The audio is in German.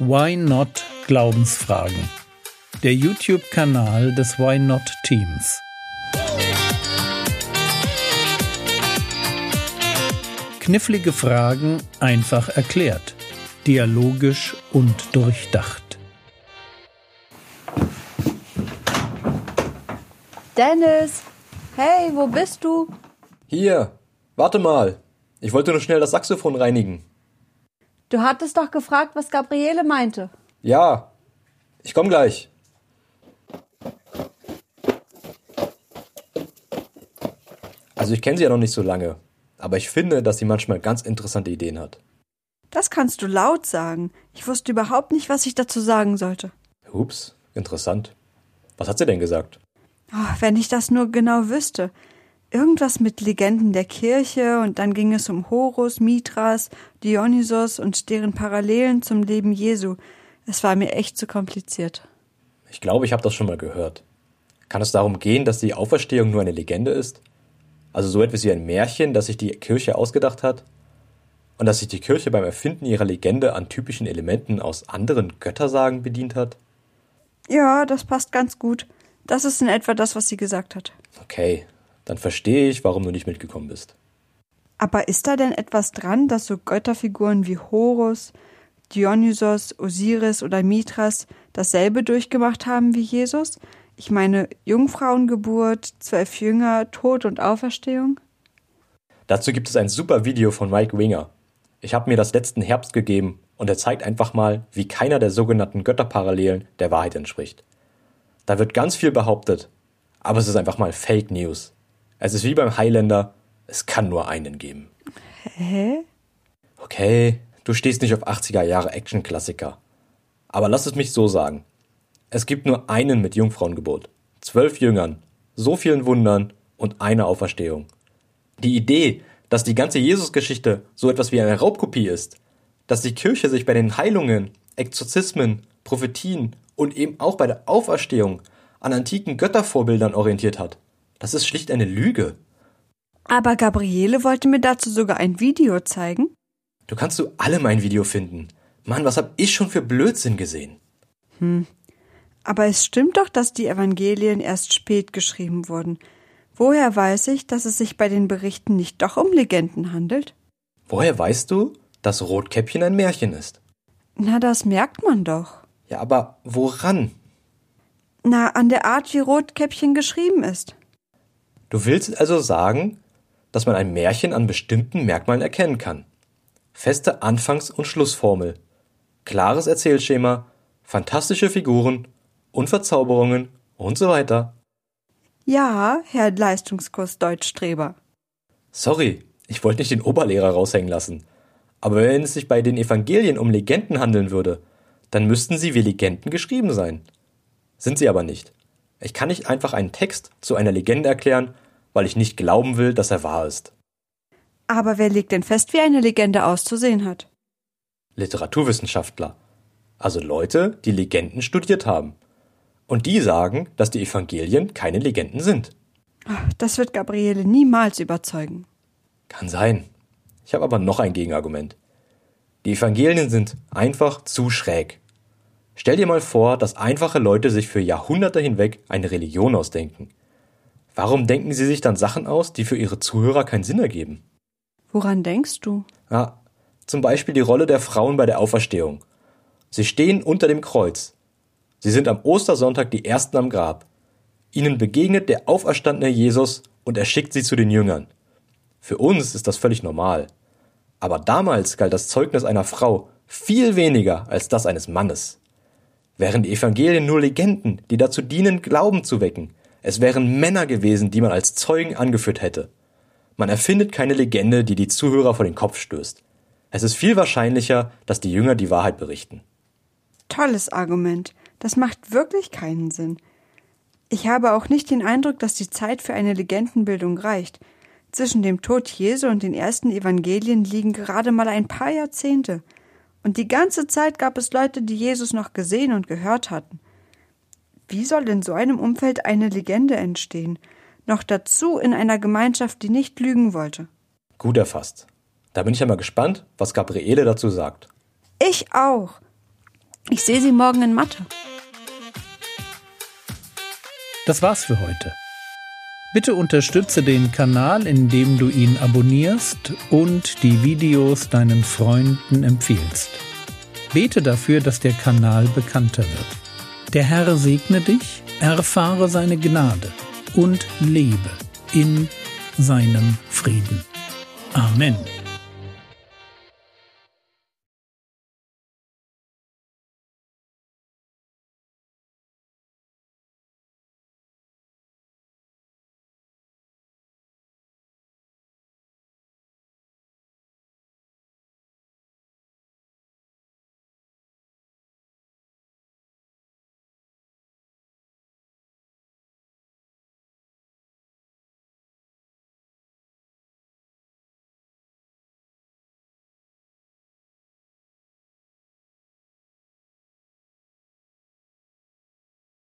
Why Not Glaubensfragen. Der YouTube-Kanal des Why Not Teams. Knifflige Fragen einfach erklärt. Dialogisch und durchdacht. Dennis! Hey, wo bist du? Hier, warte mal. Ich wollte nur schnell das Saxophon reinigen. Du hattest doch gefragt, was Gabriele meinte. Ja, ich komm gleich. Also ich kenne sie ja noch nicht so lange, aber ich finde, dass sie manchmal ganz interessante Ideen hat. Das kannst du laut sagen. Ich wusste überhaupt nicht, was ich dazu sagen sollte. Ups, interessant. Was hat sie denn gesagt? Oh, wenn ich das nur genau wüsste. Irgendwas mit Legenden der Kirche und dann ging es um Horus, Mithras, Dionysos und deren Parallelen zum Leben Jesu. Es war mir echt zu kompliziert. Ich glaube, ich habe das schon mal gehört. Kann es darum gehen, dass die Auferstehung nur eine Legende ist? Also so etwas wie ein Märchen, das sich die Kirche ausgedacht hat? Und dass sich die Kirche beim Erfinden ihrer Legende an typischen Elementen aus anderen Göttersagen bedient hat? Ja, das passt ganz gut. Das ist in etwa das, was sie gesagt hat. Okay, dann verstehe ich, warum du nicht mitgekommen bist. Aber ist da denn etwas dran, dass so Götterfiguren wie Horus, Dionysos, Osiris oder Mithras dasselbe durchgemacht haben wie Jesus? Ich meine, Jungfrauengeburt, 12 Jünger, Tod und Auferstehung? Dazu gibt es ein super Video von Mike Winger. Ich habe mir das letzten Herbst gegeben und er zeigt einfach mal, wie keiner der sogenannten Götterparallelen der Wahrheit entspricht. Da wird ganz viel behauptet, aber es ist einfach mal Fake News. Es ist wie beim Highlander, es kann nur einen geben. Hä? Okay, du stehst nicht auf 80er Jahre Action-Klassiker. Aber lass es mich so sagen. Es gibt nur einen mit Jungfrauengeburt, 12 Jüngern, so vielen Wundern und einer Auferstehung. Die Idee, dass die ganze Jesus-Geschichte so etwas wie eine Raubkopie ist, dass die Kirche sich bei den Heilungen, Exorzismen, Prophetien und eben auch bei der Auferstehung an antiken Göttervorbildern orientiert hat, das ist schlicht eine Lüge. Aber Gabriele wollte mir dazu sogar ein Video zeigen. Du kannst zu allem ein Video finden. Mann, was hab ich schon für Blödsinn gesehen? Aber es stimmt doch, dass die Evangelien erst spät geschrieben wurden. Woher weiß ich, dass es sich bei den Berichten nicht doch um Legenden handelt? Woher weißt du, dass Rotkäppchen ein Märchen ist? Na, das merkt man doch. Ja, aber woran? Na, an der Art, wie Rotkäppchen geschrieben ist. Du willst also sagen, dass man ein Märchen an bestimmten Merkmalen erkennen kann. Feste Anfangs- und Schlussformel, klares Erzählschema, fantastische Figuren und Verzauberungen und so weiter. Ja, Herr Leistungskurs Deutschstreber. Sorry, ich wollte nicht den Oberlehrer raushängen lassen. Aber wenn es sich bei den Evangelien um Legenden handeln würde, dann müssten sie wie Legenden geschrieben sein. Sind sie aber nicht. Ich kann nicht einfach einen Text zu einer Legende erklären, weil ich nicht glauben will, dass er wahr ist. Aber wer legt denn fest, wie eine Legende auszusehen hat? Literaturwissenschaftler. Also Leute, die Legenden studiert haben. Und die sagen, dass die Evangelien keine Legenden sind. Das wird Gabriele niemals überzeugen. Kann sein. Ich habe aber noch ein Gegenargument. Die Evangelien sind einfach zu schräg. Stell dir mal vor, dass einfache Leute sich für Jahrhunderte hinweg eine Religion ausdenken. Warum denken sie sich dann Sachen aus, die für ihre Zuhörer keinen Sinn ergeben? Woran denkst du? Ja, zum Beispiel die Rolle der Frauen bei der Auferstehung. Sie stehen unter dem Kreuz. Sie sind am Ostersonntag die Ersten am Grab. Ihnen begegnet der auferstandene Jesus und er schickt sie zu den Jüngern. Für uns ist das völlig normal. Aber damals galt das Zeugnis einer Frau viel weniger als das eines Mannes. Wären die Evangelien nur Legenden, die dazu dienen, Glauben zu wecken, es wären Männer gewesen, die man als Zeugen angeführt hätte. Man erfindet keine Legende, die die Zuhörer vor den Kopf stößt. Es ist viel wahrscheinlicher, dass die Jünger die Wahrheit berichten. Tolles Argument. Das macht wirklich keinen Sinn. Ich habe auch nicht den Eindruck, dass die Zeit für eine Legendenbildung reicht. Zwischen dem Tod Jesu und den ersten Evangelien liegen gerade mal ein paar Jahrzehnte. Und die ganze Zeit gab es Leute, die Jesus noch gesehen und gehört hatten. Wie soll in so einem Umfeld eine Legende entstehen? Noch dazu in einer Gemeinschaft, die nicht lügen wollte. Gut erfasst. Da bin ich ja mal gespannt, was Gabriele dazu sagt. Ich auch. Ich sehe Sie morgen in Mathe. Das war's für heute. Bitte unterstütze den Kanal, indem du ihn abonnierst und die Videos deinen Freunden empfiehlst. Bete dafür, dass der Kanal bekannter wird. Der Herr segne dich, erfahre seine Gnade und lebe in seinem Frieden. Amen.